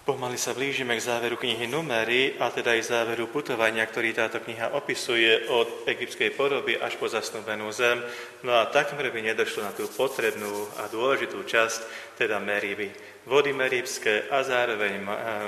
Pomaly sa blížime k záveru knihy Númery, a teda aj záveru putovania, ktorý táto kniha opisuje od egyptskej poroby až po zasnúbenú zem. No a takmer by nedošlo na tú potrebnú a dôležitú časť, teda Meriby. Vody meribské a zároveň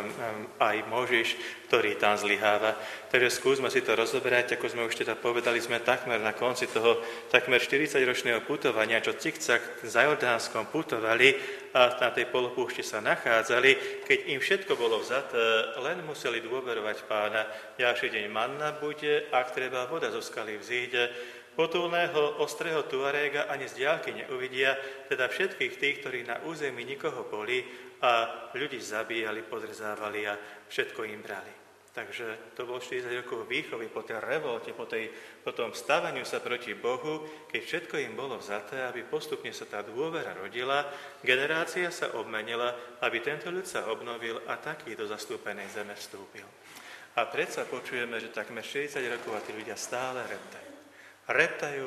aj Možiš, ktorý tam zlyháva. Takže skúsme si to rozoberať, ako sme už teda povedali, sme takmer na konci toho takmer 40-ročného putovania, čo cikcak za Jordánskom putovali a na tej polopúšti sa nachádzali, keď im všetko bolo vzaté, len museli dôverovať Pána. Ďalší deň manna bude, ak treba, voda zo skaly vzíde. Potulného, ostrého Tuaréga ani z diaľky neuvidia, teda všetkých tých, ktorí na území nikoho boli a ľudí zabíjali, podrezávali a všetko im brali. Takže to bolo 40 rokov výchovy po tej revolte, po tom stávaniu sa proti Bohu, keď všetko im bolo vzaté, aby postupne sa tá dôvera rodila, generácia sa obmenila, aby tento ľud sa obnovil a taký do zastúpenej zeme vstúpil. A predsa počujeme, že takmer 60 rokov a tí ľudia stále reptajú. Reptajú.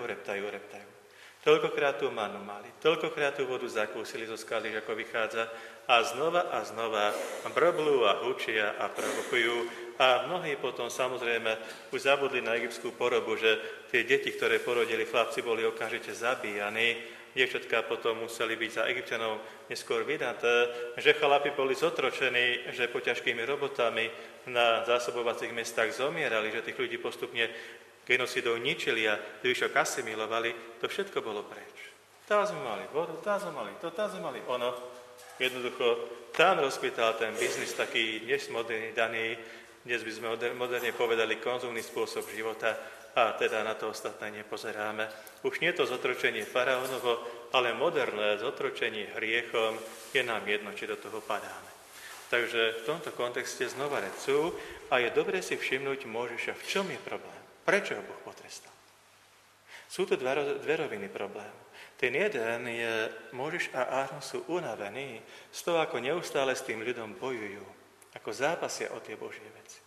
Toľkokrát tú manu mali, toľkokrát tú vodu zakúsili zo skaly, ako vychádza, a znova brblú a hučia a provokujú. A mnohí potom samozrejme už zabudli na egyptskú porobu, že tie deti, ktoré porodili chlapci, boli okamžite zabíjani. Dievčatka potom museli byť za Egypťanov neskôr vydaté, že chlapi boli zotročení, že po ťažkými robotami na zásobovacích mestách zomierali, že tých ľudí postupne genocidou ničili a zvyšok asimilovali, to všetko bolo preč. Tam sme mali vodu, tam sme mali to, tam sme mali ono. Jednoducho, tam rozkvital ten biznis taký dnes moderný daný, dnes by sme moderne povedali konzumný spôsob života a teda na to ostatné nepozeráme. Už nie to zotročenie faraónovo, ale moderné zotročenie hriechom, je nám jedno, či do toho padáme. Takže v tomto kontexte znova recú a je dobre si všimnúť Mojžiša, v čom je problém. Prečo ho Boh potrestal? Sú tu dve roviny problému. Ten jeden je, Mojžiš a Áron sú unavení z toho, ako neustále s tým ľudom bojujú, ako zápasia o tie Božie veci.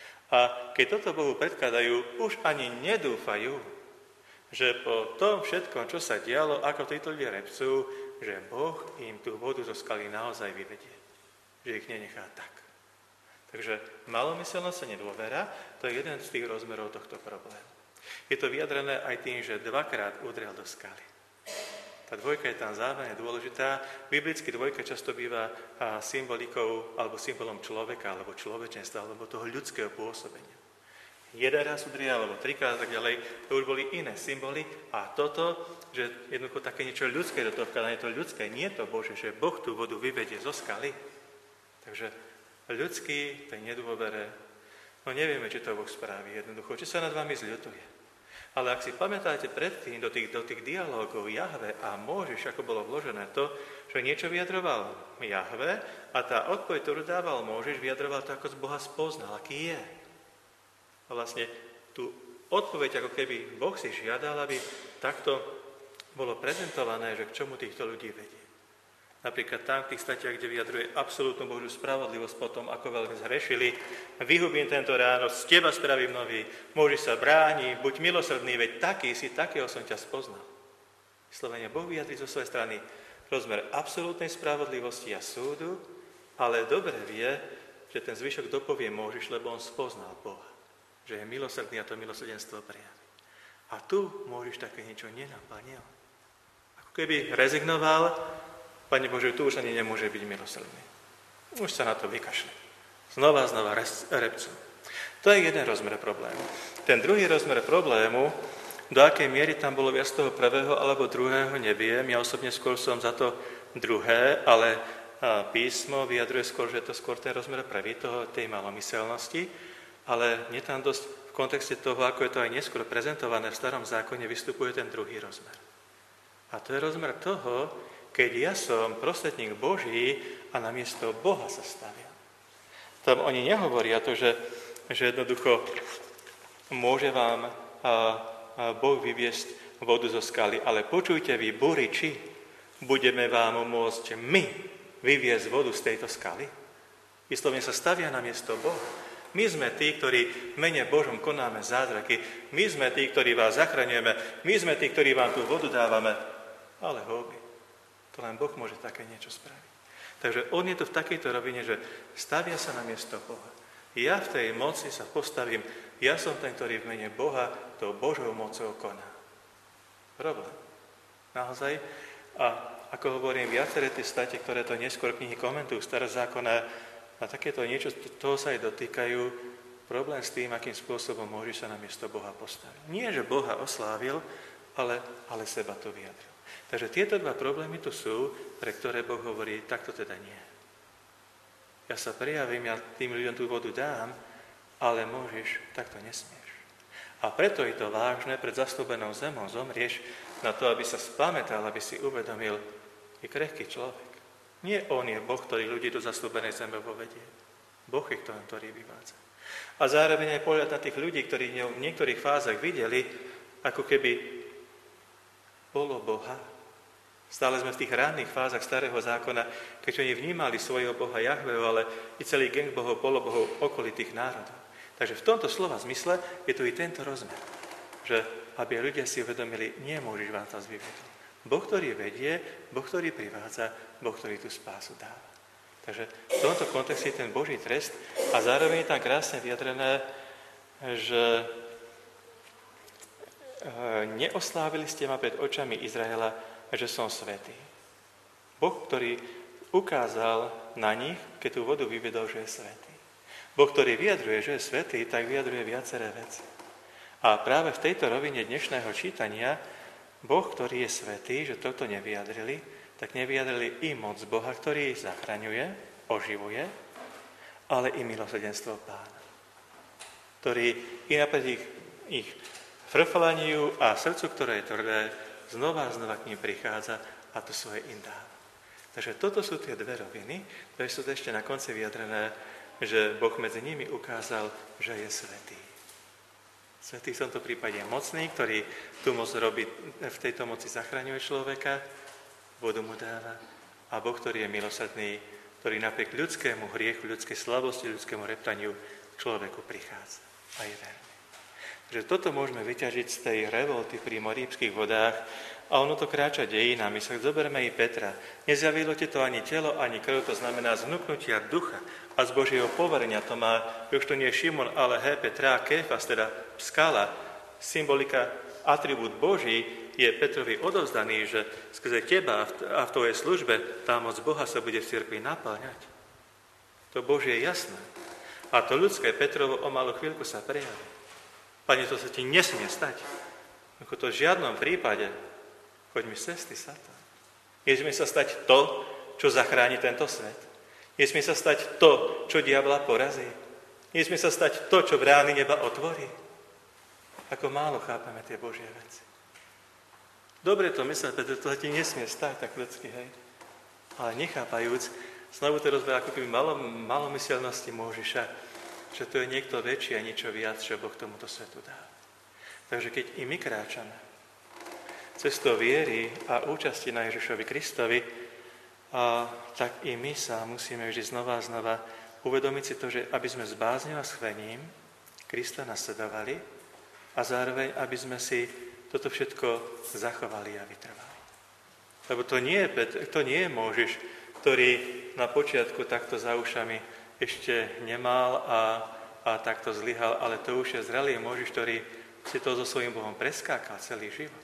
A keď toto Bohu predkladajú, už ani nedúfajú, že po tom všetkom, čo sa dialo, ako títo ľudia repcú, že Boh im tú vodu zo skaly naozaj vyvedie. Že ich nenechá tak. Takže malomyselnosť a nedôvera, to je jeden z tých rozmerov tohto problému. Je to vyjadrené aj tým, že dvakrát udrel do skaly. Tá dvojka je tam zároveň dôležitá. Biblicky dvojka často býva symbolikou alebo symbolom človeka, alebo človečenstva, alebo toho ľudského pôsobenia. Jeden raz udrel, alebo trikrát a tak ďalej, to už boli iné symboly. A toto, že jednoducho také niečo ľudské do toho vkladanie, to ľudské, nie je to Bože, že Boh tú vodu vyvedie zo skaly. Takže ľudský, tej nedôvere, no nevieme, či to Boh spraví jednoducho, či sa nad vami zľutuje. Ale ak si pamätáte predtým do tých dialógov Jahve a Mojžiš, ako bolo vložené to, že niečo vyjadroval Jahve a tá odpoveď, ktorú dával Mojžiš, vyjadroval to, ako z Boha spoznal, aký je. A vlastne tú odpoveď, ako keby Boh si žiadal, aby takto bolo prezentované, že k čomu týchto ľudí vedie. Napríklad tam v tých statiach, kde vyjadruje absolútnu Božiu spravodlivosť potom, ako veľmi zhrešili. Vyhubím tento ráno, z teba spravím nový, Mojžiš sa bráni, buď milosrdný, veď taký si, takého som ťa spoznal. Vyslovene Boh vyjadrí zo svojej strany rozmer absolútnej spravodlivosti a súdu, ale dobre vie, že ten zvyšok dopovie Mojžiš, lebo on spoznal Boha, že je milosrdný a to milosrdenstvo prejaví. A tu Mojžiš také niečo nenaplnil. Ako keby rezignoval, Pane Bože, tu už ani nemôže byť milosrdný. Už sa na to vykašle. Znova repcú. To je jeden rozmer problému. Ten druhý rozmer problému, do akej miery tam bolo viac toho prvého alebo druhého, neviem. Ja osobne skôr som za to druhé, ale písmo vyjadruje skôr, že je to skôr ten rozmer prvý, tej malomyselnosti, ale nie tam dosť v kontexte toho, ako je to aj neskôr prezentované v Starom zákone, vystupuje ten druhý rozmer. A to je rozmer toho, keď ja som prostredník Boží a namiesto Boha sa stavia. Tam oni nehovoria to, že jednoducho môže vám Boh vyviesť vodu zo skaly, ale počujte vy, buriči, budeme vám môcť my vyviesť vodu z tejto skaly. Vyslovene sa stavia namiesto Boha. My sme tí, ktorí v mene Božom konáme zázraky. My sme tí, ktorí vás zachraňujeme. My sme tí, ktorí vám tú vodu dávame. Ale houby. To len Boh môže také niečo spraviť. Takže on je tu v takejto rovine, že stavia sa na miesto Boha. Ja v tej moci sa postavím, ja som ten, ktorý v mene Boha tou Božou mocou koná. Problém. Naozaj. A ako hovorím, viaceré tie state, ktoré to neskôr knihy komentujú, staré zákona, a takéto niečo, toho sa aj dotýkajú, problém s tým, akým spôsobom môže sa na miesto Boha postaviť. Nie, že Boha oslávil, ale seba to vyjadril. Takže tieto dva problémy tu sú, pre ktoré Boh hovorí, takto teda nie. Ja sa prejavím, ja tým ľuďom tú vodu dám, ale môžeš, takto nesmieš. A preto je to vážne, pred zastúbenou zemou zomrieš na to, aby sa spamätal, aby si uvedomil, je krehký človek. Nie on je Boh, ktorý ľudí do zastúbenej zeme povedie. Boh je ten, ktorý vyvádza. A zároveň aj pohľad na tých ľudí, ktorí v niektorých fázach videli, ako keby bolo Boha. Stále sme v tých ranných fázach starého zákona, keď oni vnímali svojho Boha Jahveho, ale i celý gang bohov, polobohov okolitých národov. Takže v tomto slova zmysle je tu i tento rozmer, že aby ľudia si uvedomili, nemôžeš vám to vyvedieť. Boh, ktorý vedie, Boh, ktorý privádza, Boh, ktorý tú spásu dáva. Takže v tomto kontexte je ten Boží trest a zároveň je tam krásne vyjadrené, že neoslávili ste ma pred očami Izraela, že som svätý. Boh, ktorý ukázal na nich, keď tú vodu vyvedol, že je svätý. Boh, ktorý vyjadruje, že je svätý, tak vyjadruje viaceré veci. A práve v tejto rovine dnešného čítania Boh, ktorý je svätý, že toto nevyjadrili, tak nevyjadrili i moc Boha, ktorý zachraňuje, oživuje, ale i milosrdenstvo Pána, ktorý i napriek ich frflaniu a srdcu, ktoré je tvrdé, znova a znova k ním prichádza a to svoje im dáva. Takže toto sú tie dve roviny, ktoré sú ešte na konci vyjadrené, že Boh medzi nimi ukázal, že je svätý. Svätý v tomto prípade je mocný, ktorý tú moc robí, v tejto moci zachraňuje človeka, vodu mu dáva, a Boh, ktorý je milosrdný, ktorý napriek ľudskému hriechu, ľudskej slabosti, ľudskému reptaniu k človeku prichádza a je verný. Takže toto môžeme vyťažiť z tej revolty pri moríbskych vodách a ono to kráča dejinami. Sa zoberme i Petra. Nezjavilo ti to ani telo, ani krv, to znamená znuknutia ducha a z Božieho poverenia. To má, už to nie je Šimon, ale Petra, Kéfas, teda skala, symbolika, atribút Boží je Petrovi odovzdaný, že skrze teba a v tvojej službe tá moc Boha sa bude v cirkvi naplňať. To Božie je jasné. A to ľudské Petrovo o malú chvíľku sa prejaví. Pane, to sa ti nesmie stať. Ako to v žiadnom prípade. Choď mi z cesty, Satan. Nesmie sa stať to, čo zachráni tento svet. Nesmie sa stať to, čo diabla porazí. Nesmie sa stať to, čo brány neba otvorí. Ako málo chápeme tie Božie veci. Dobre to myslieť, pretože to sa ti nesmie stať, tak ľudský, hej. Ale nechápajúc, znovu to rozberá ako keby malomyselnosti Môžiša, že to je niekto väčší a niečo viac, čo Boh tomuto svetu dá. Takže keď i my kráčame cestou viery a účasti na Ježišovi Kristovi, tak i my sa musíme vždy znova a znova uvedomiť si to, že aby sme s bázňou a schvením Krista nasledovali a zároveň, aby sme si toto všetko zachovali a vytrvali. Lebo to nie je Môžiš, ktorý na počiatku takto za ušami ešte nemal a takto zlyhal, ale to už je zrelý Môžiš, ktorý si to so svojím Bohom preskákal celý život.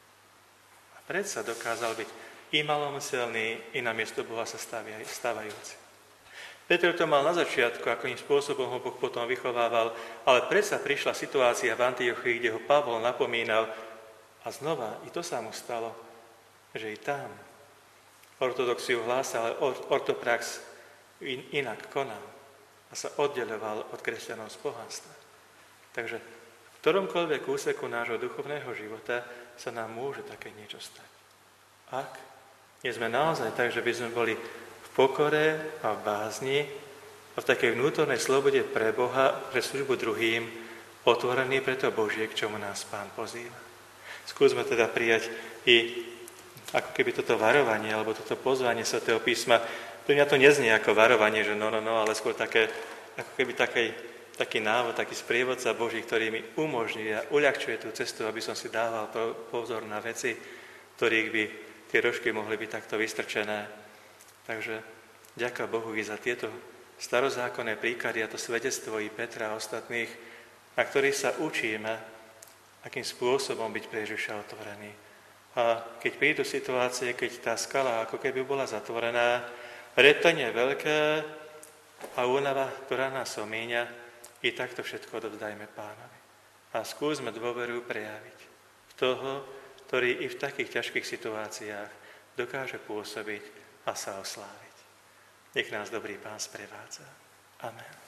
A predsa dokázal byť i malomyselný, i na miesto Boha sa stávajúci. Peter to mal na začiatku, akým spôsobom ho Boh potom vychovával, ale predsa prišla situácia v Antiochii, kde ho Pavol napomínal a znova, i to sa mu stalo, že i tam ortodoxiu hlásal, ale ortoprax inak konal a sa oddeľoval od kresťanov z pohanstva. Takže v ktoromkoľvek úseku nášho duchovného života sa nám môže také niečo stať. Ak nie sme naozaj tak, že by sme boli v pokore a v bázni a v takej vnútornej slobode pre Boha, pre službu druhým, otvorení pre to Božie, k čomu nás Pán pozýva. Skúsme teda prijať i ako keby toto varovanie alebo toto pozvanie Svätého písma. Pre mňa to neznie ako varovanie, že no, ale skôr také, ako keby taký návod, taký sprievodca Boží, ktorý mi umožňuje a uľahčuje tú cestu, aby som si dával pozor na veci, ktorých by tie rožky mohli byť takto vystrčené. Takže Ďaká Bohu i za tieto starozákonné príklady a to svedectvo i Petra a ostatných, na ktorých sa učíme, akým spôsobom byť pre Ježiša otvorený. A keď prídu situácie, keď tá skala ako keby bola zatvorená, retenie veľké a únava, ktorá nás omíňa, i takto všetko odovzdajme Pánovi. A skúsme dôveru prejaviť v toho, ktorý i v takých ťažkých situáciách dokáže pôsobiť a sa osláviť. Nech nás dobrý Pán sprevádza. Amen.